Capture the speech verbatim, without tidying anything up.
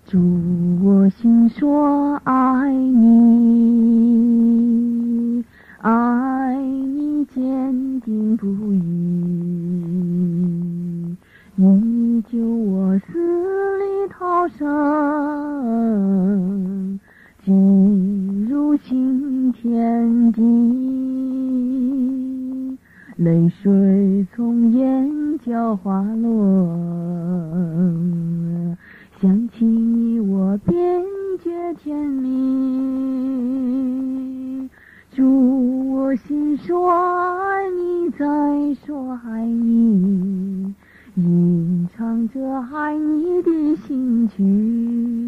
祝我心说爱你，爱你坚定不移，你救我死里逃生，进入新天地，泪水从眼角滑落，想起你我便觉甜蜜，祝我心说爱你再说爱你，吟唱着爱你的心曲。